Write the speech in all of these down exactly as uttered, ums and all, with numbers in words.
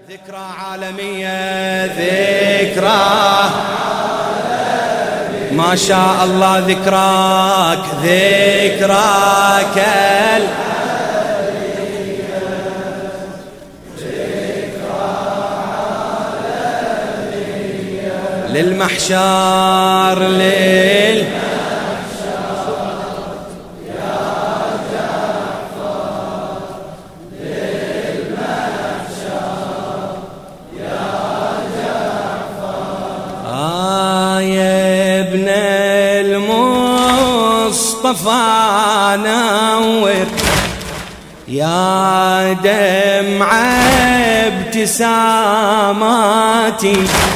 ذكرى عالمية ذكرى ما شاء الله ذكراك ذكراك للمحشر للمحشر يا جعفر للمحشر يا جعفر آه يا ابن المصطفى نور يا دمع ابتساماتي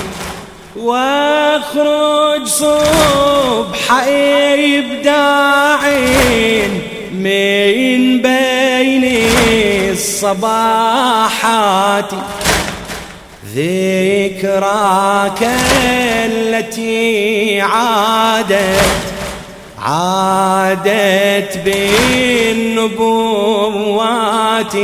واخرج صبح ابداع من بين الصباحات ذكراك التي عادت عادت بالنبوات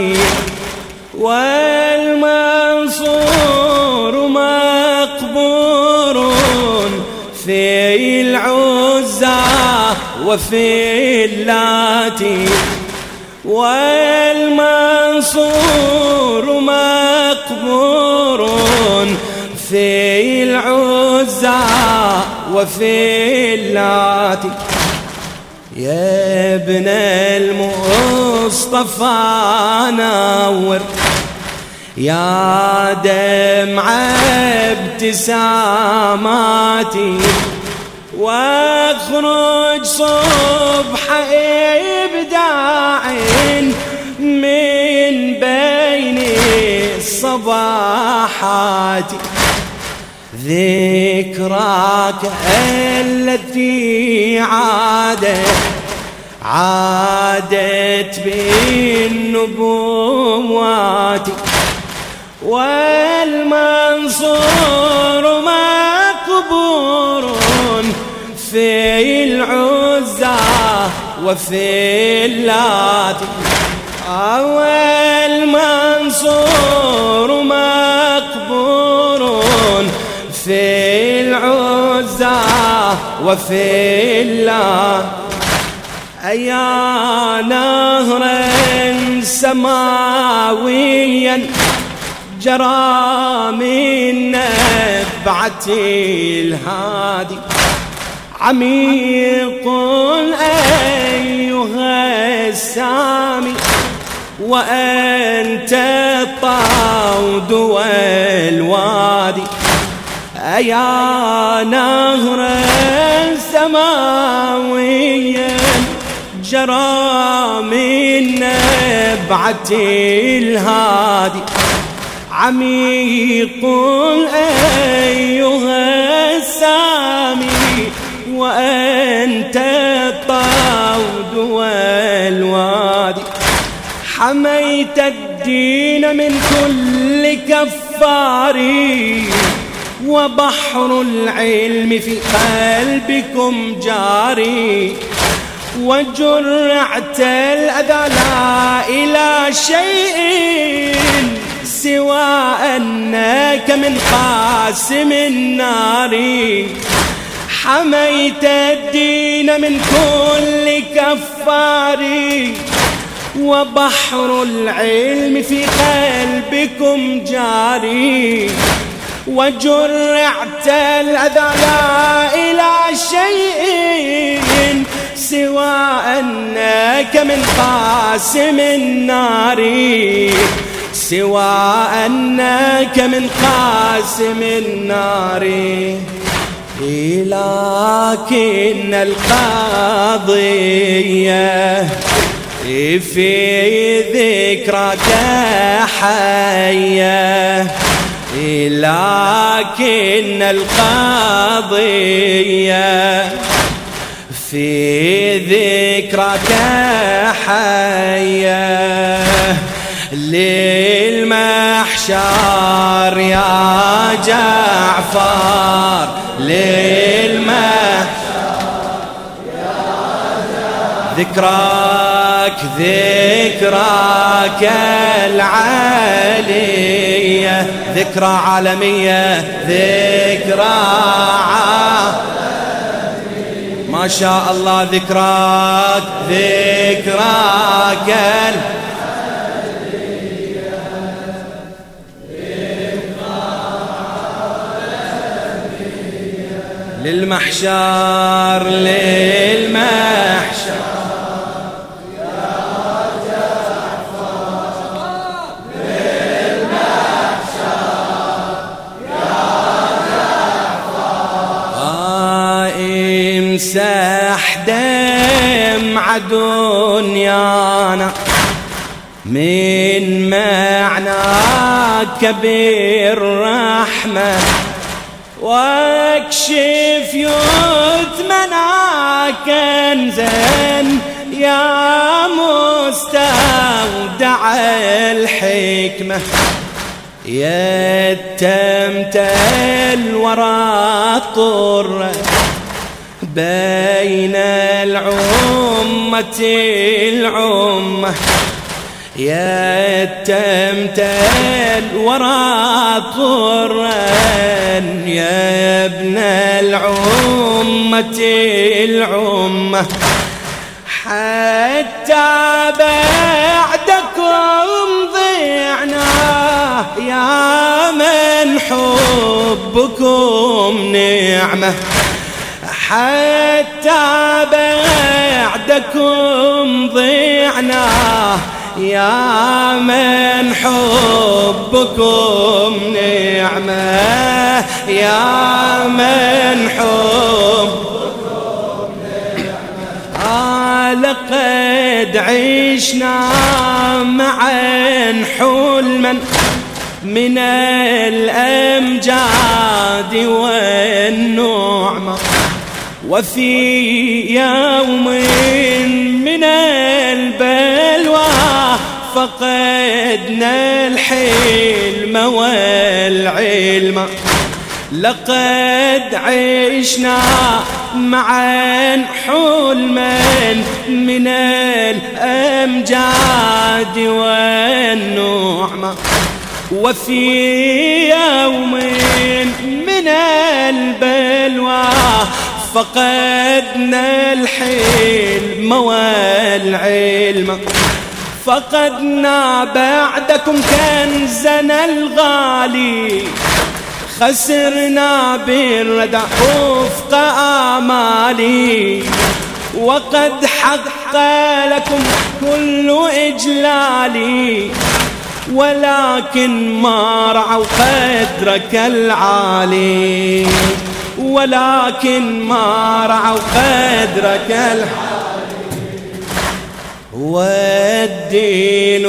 والمنصور مقبور في العزى وفي اللات والمنصور مقبور في العزى وفي اللات يا ابن المصطفى نور يا دمع ابتساماتي واخرج صبح ابداع من بين الصباحات ذكراك التي عادت عادت بالنبوات والمنصور مقبور في العزى وفي اللات والمنصور مقبور في العزى وفي اللات أيا نهرا سماويا جرى من نبعة الهادي عميق أيها السامي وأنت الطود والوادي أيا نهرا سماويا جرى من نبعة الهادي عميق أيها السامي وأنت الطود والوادي حميت الدين من كل كفاري وبحر العلم في قلبكم جاري وجرعت الأذى لا إلى شيء سوى أنك من قاسم النار حميت الدين من كل كفار وبحر العلم في قلبكم جاري وجرعت الأذى لا إلى شيء سوى أنك من قاسم النار سوى أنك من قاسم النار لكن القضية في ذكرك حية لكن القضية في ذكرك حية للمحشر يا جعفر للمحشر يا جعفر ذكراك ذكراك العالية عالمية ذكرى عالمية ذكرى عالمية ما شاء الله ذكراك ذكراك للمحشر للمحشر يا جعفر للمحشر يا جعفر امسح دمع دنيانا من معناك بالرحمة واكشف يثمنا كنزا يا مستودع الحكمة يتمت الورى طر بين العمة العمة يتمت الورى طرا يا ابن العمة العمة حتى بعدكم ضعنا يا من حبكم نعمة حتى بعدكم ضعنا يا من حبكم نعمة يا من حبكم نعمة آه لقد عشنا معا حلما من الأمجاد والنعمة وفي يوم من البلوى فقدنا الحلم والعلم لقد عشنا معا حلما من الأمجاد والنعمة وفي يوم من البلوى فقدنا الحلم والعلم فقدنا بعدكم كنزنا الغالي خسرنا بالردى وفق آمالي وقد حق لكم كل إجلالي ولكن ما رعوا قدرك العالي ولكن ما رعوا قدرك العالي والدين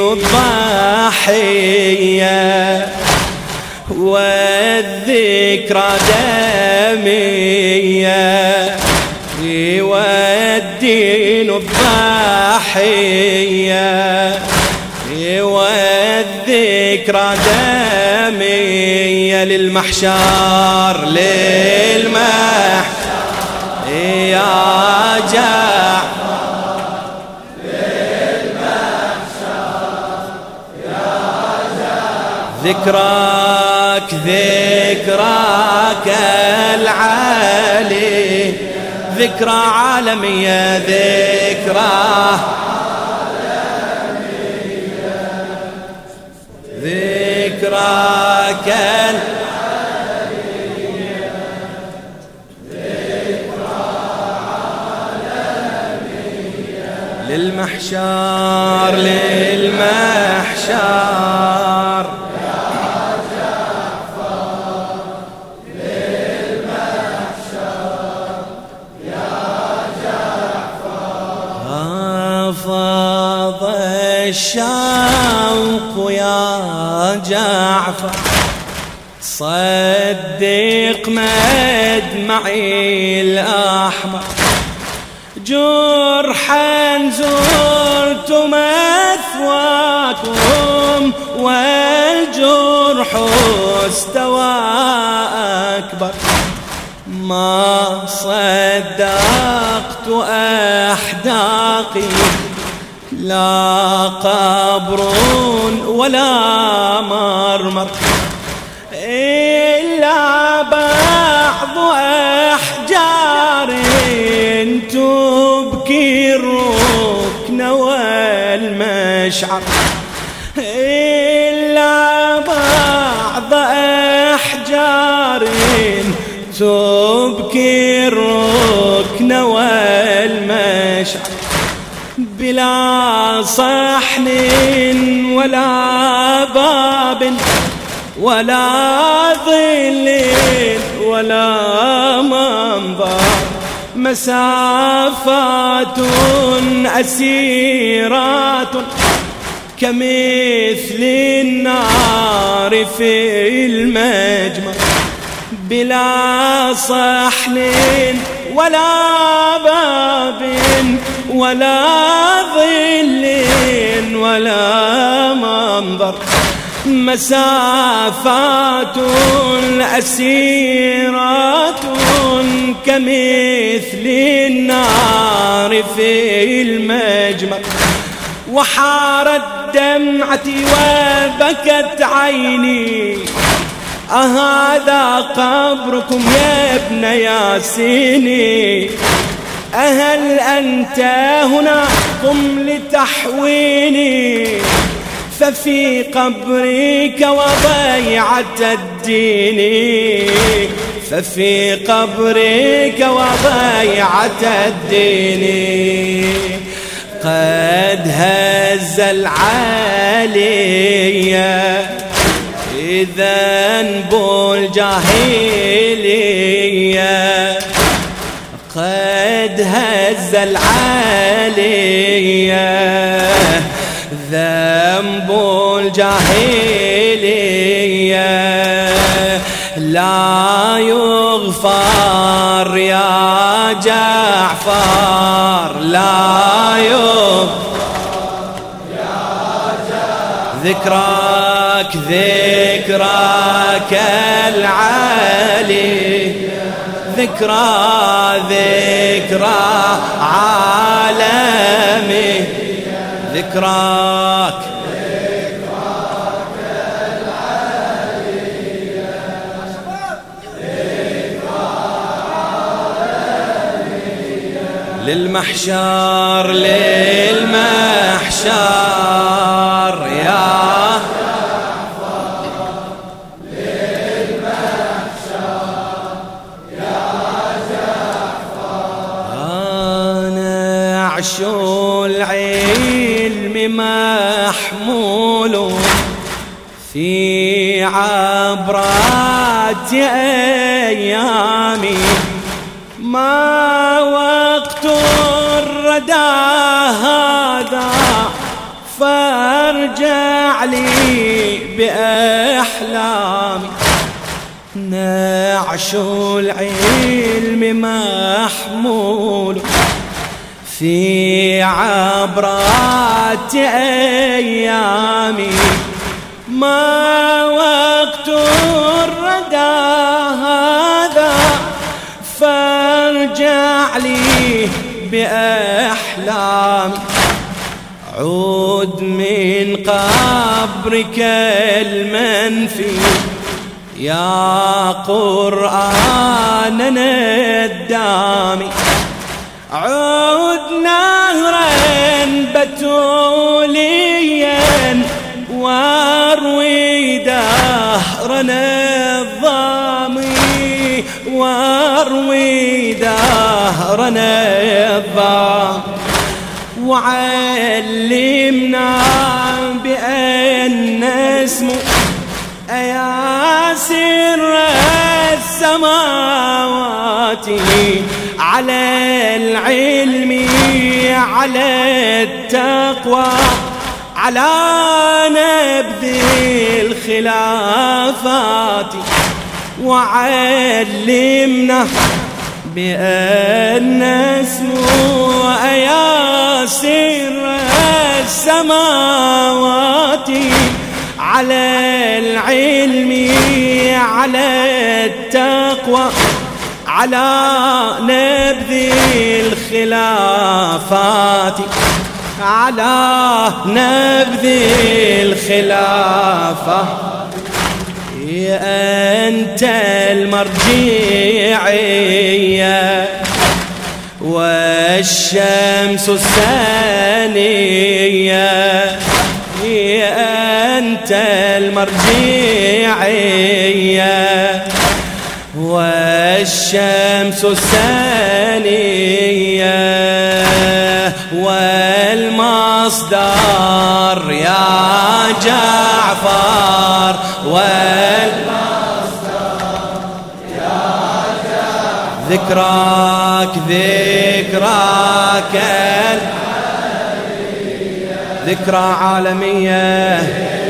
الضاحية والذكرى دامية والدين الضاحية والذكرى دامية للمحشر للمحشر يا جعفر للمحشر يا جعفر ذكراك ذكراك العالي ذكرى عالمية ذكرى ذكراك العالمية ذكرى عالمية للمحشر للمحشر يا جعفر للمحشر يا جعفر فاض الشوق يا جعفر صدق مدمعي الأحمر جرحا زرت مثواكم والجرح استوى أكبر ما صدقت أحداقي لا قبر ولا مرمر إلا بعض أحجار تبكي الركن والمشعر، إلا بعض أحجار تبكي الركن والمشعر، بلا صحن ولا باب ولا ظل ولا منظر، مسافات أسيرات كمثل النار في المجمر، بلا صحن ولا باب ولا ظل ولا منظر، مسافات أسيرات كمثل النار في المجمر، وحارت دمعتي وبكت عيني، أهذا قبركم يا ابن ياسين، أهل أنت هنا قم لتحويني، ففي قبرك وضيعة الدين، ففي قبرك وضيعة الدين، قد هز العالية ذنب الجاهلية، قد هز العالية ذنب الجاهلية، لا يغفر يا جعفر، لا يغفر يا جعفر، ذكراك ذكراك العالي، ذكرى ذكرى عالمي، ذكراك ذكراك العالية، ذكرى عالمية، للمحشر للمحشر يا عشو العلم محمول في عبرات أيامي، ما وقت الردى هذا فارجع لي بأحلامي، نعش العلم محمول في عبرات أيامي، ما وقت الردى هذا فارجع لي بأحلامي، عود من قبرك المنفي يا قرآننا الدامي، عود نهرا بتوليا واروي دهرنا الظامي، واروي دهرنا الظامي، وعلمنا بأن اسمه يا سر السماوات، على العلم على التقوى على نبذ الخلافات، وعلمنا بأن اسمه يا سر السماوات، على العلم على التقوى على نبذ الخلافات، على نبذ الخلافة، أنت المرجعية والشمس الثانية، أنت المرجعية والشمس الثانية والمصدر يا جعفر، والمصدر يا جعفر، ذكراك ذكراك ذكرى عالمية.